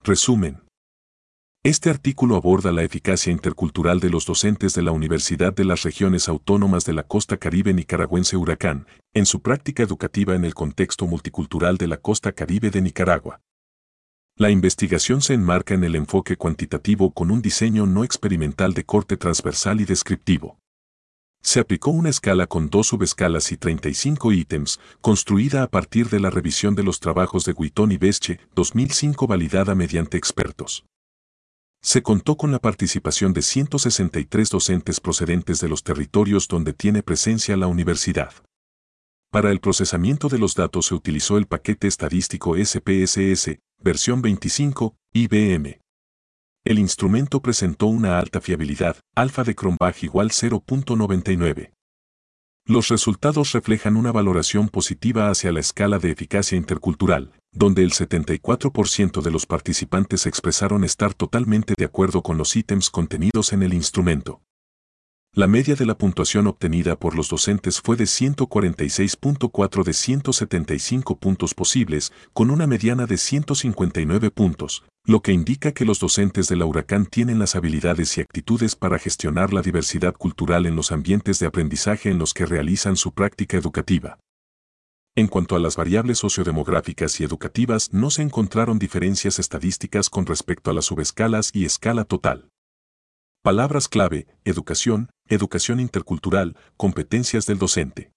Resumen. Este artículo aborda la eficacia intercultural de los docentes de la Universidad de las Regiones Autónomas de la Costa Caribe Nicaragüense Huracán, en su práctica educativa en el contexto multicultural de la Costa Caribe de Nicaragua. La investigación se enmarca en el enfoque cuantitativo con un diseño no experimental de corte transversal y descriptivo. Se aplicó una escala con 2 subescalas y 35 ítems, construida a partir de la revisión de los trabajos de Guitón y Besche, 2005, validada mediante expertos. Se contó con la participación de 163 docentes procedentes de los territorios donde tiene presencia la universidad. Para el procesamiento de los datos se utilizó el paquete estadístico SPSS, versión 25, IBM. El instrumento presentó una alta fiabilidad, alfa de Cronbach igual 0.99. Los resultados reflejan una valoración positiva hacia la escala de eficacia intercultural, donde el 74% de los participantes expresaron estar totalmente de acuerdo con los ítems contenidos en el instrumento. La media de la puntuación obtenida por los docentes fue de 146.4 de 175 puntos posibles, con una mediana de 159 puntos, lo que indica que los docentes de la Huracán tienen las habilidades y actitudes para gestionar la diversidad cultural en los ambientes de aprendizaje en los que realizan su práctica educativa. En cuanto a las variables sociodemográficas y educativas, no se encontraron diferencias estadísticas con respecto a las subescalas y escala total. Palabras clave: educación, educación intercultural, competencias del docente.